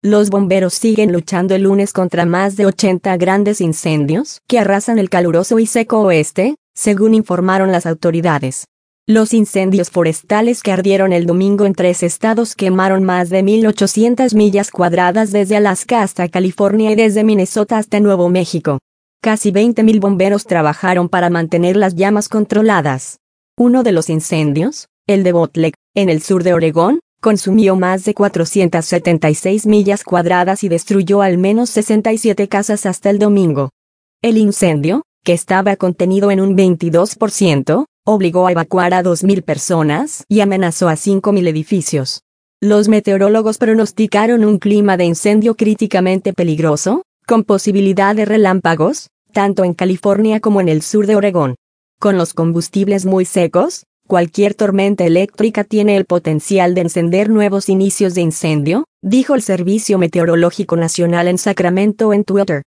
Los bomberos siguen luchando el lunes contra más de 80 grandes incendios que arrasan el caluroso y seco oeste, según informaron las autoridades. Los incendios forestales que ardieron el domingo en 3 estados quemaron más de 1.800 millas cuadradas desde Alaska hasta California y desde Minnesota hasta Nuevo México. Casi 20.000 bomberos trabajaron para mantener las llamas controladas. Uno de los incendios, el de Botlek, en el sur de Oregón, consumió más de 476 millas cuadradas y destruyó al menos 67 casas hasta el domingo. El incendio, que estaba contenido en un 22%, obligó a evacuar a 2.000 personas y amenazó a 5.000 edificios. Los meteorólogos pronosticaron un clima de incendio críticamente peligroso, con posibilidad de relámpagos, tanto en California como en el sur de Oregón. Con los combustibles muy secos, cualquier tormenta eléctrica tiene el potencial de encender nuevos inicios de incendio, dijo el Servicio Meteorológico Nacional en Sacramento en Twitter.